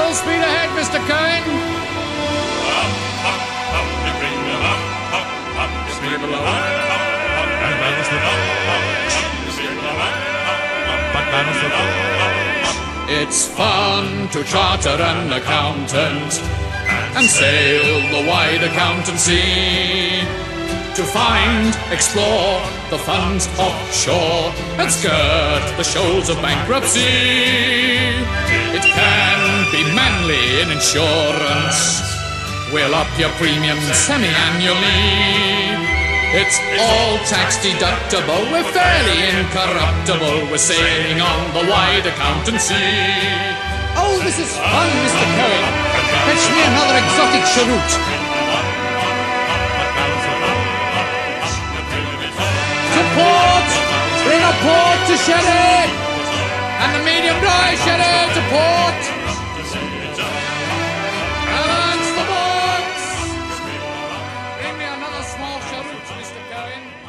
Full speed ahead, Mr. Cohen. It's fun to charter an accountant and sail the wide accountancy, to find, explore the funds offshore and skirt the shoals of bankruptcy. It can be manly in insurance. We'll up your premiums semi-annually. It's all tax deductible. We're fairly incorruptible. We're sailing on the wide accountancy. Oh, this is fun, Mr. Cohen. Fetch me another exotic cheroot. To port! Bring a port to sherry! And the medium dry sherry to port! Balance the boats! Bring me another small cheroot, Mr. Cohen.